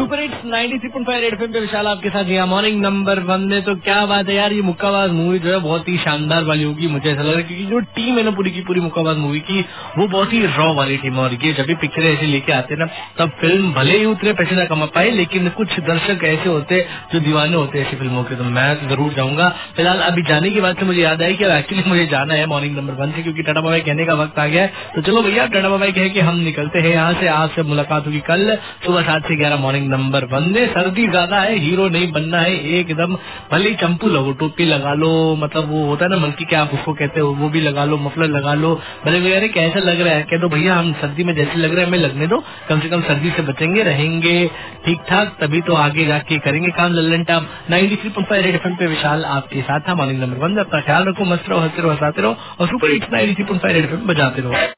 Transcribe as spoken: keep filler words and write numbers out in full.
Super hits ninety three point five red FM पे विशाल आपके साथ यहाँ मॉर्निंग नंबर वन में। तो क्या बात है यार, ये मुक्काबाज मूवी जो है बहुत ही शानदार वाली होगी, मुझे ऐसा लग रहा है, क्योंकि जो टीम है ना पूरी की पूरी मुक्काबाज मूवी की, वो बहुत ही रॉ वाली टीम है। और ये जब भी पिक्चर ऐसे लेके आते हैं ना, तब फिल्म भले ही उतने पैसे ना कमा पाए, लेकिन कुछ दर्शक ऐसे होते जो दीवाने होते हैं ऐसी फिल्मों के। तो मैं जरूर जाऊंगा। फिलहाल अभी जाने की बात से मुझे याद आई कि एक्चुअली मुझे जाना है मॉर्निंग नंबर वन से, क्योंकि टाटा बाय कहने का वक्त आ गया है। तो चलो भैया, टाटा बाय कह के हम निकलते हैं यहाँ से। आपसे मुलाकात होगी कल सुबह सात से ग्यारह मॉर्निंग नंबर वन में। सर्दी ज्यादा है, हीरो नहीं बनना है एकदम, भले ही चंपू लगो, टोपी लगा लो, मतलब वो होता है ना मंकी, क्या आप उसको कहते हो, वो भी लगा लो, मफलर लगा लो, भले भैया अरे कैसा लग रहा है, कह दो भैया हम सर्दी में जैसे लग रहा है हमें लगने दो, कम से कम सर्दी से बचेंगे, रहेंगे ठीक ठाक, तभी तो आगे जाके करेंगे काम Lallan top. Ninety three point five red FM पे विशाल आपके साथ था मॉर्निंग नंबर वन। अपना ख्याल रखो, मस्त रहो, हंसते रहो, हंसाते रहो, और super hits ninety three point five red FM बजाते रहो।